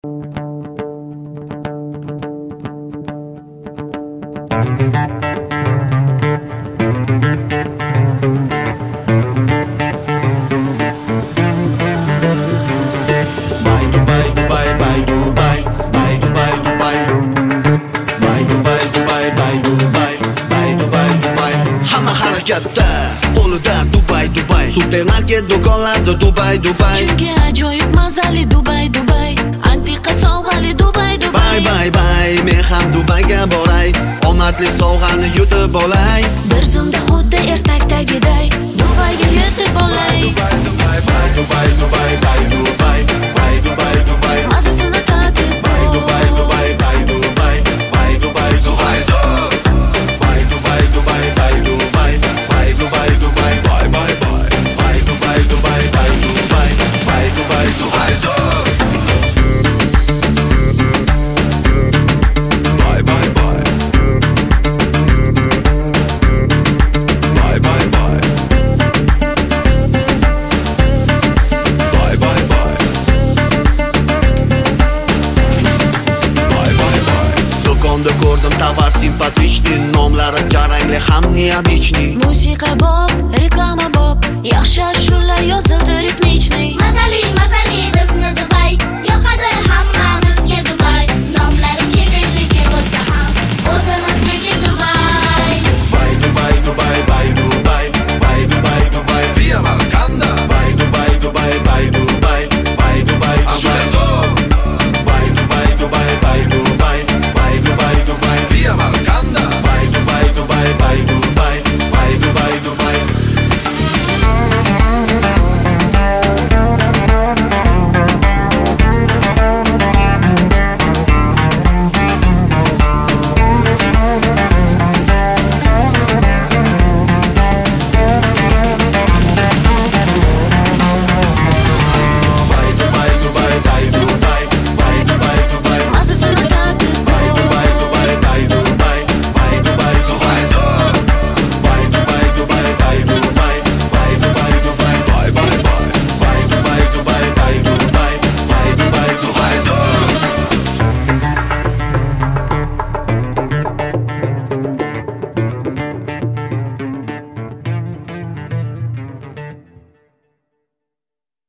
Hamma harakatda, qo'lida Dubai, Dubai. Supermarket do'konlarda Dubai, Dubai. Chunki ajoyib mazali Dubai, Dubai. Antiqa sovg'ali Dubai, Dubai. Bay, bay, men ham Dubayga boray. Omadli sovg'ani yutib olay. Bir zumda xuddi ertakdagiday Dubayga yetib olay. Dubai, Dubai, bay, Dubai, Dubai, bay, Dubai. Bay, Dubai, Dubai. Mazasini tatib Bay, Dubai, Dubai, bay, Dubai. Bay, Dubai, Dubai. Bay, Dubai, Dubai, bay, Dubai. Bay, Dubai, Dubai, bay, bay, bay. Bay, Dubai, Dubai, bay, Dubai. Bay, Dubai, Dubai. Bye bye bye. Bye bye bye. Bye bye bye. Bye bye bye. Do'konda ko'rdim tovar simpatichniy, nomlari jarangli ham neobichniy. Musiqa bob, reklama bob, yaxshi ashula yozildi ritmichniy. Mazali, mazali bizni Dubai, yo'q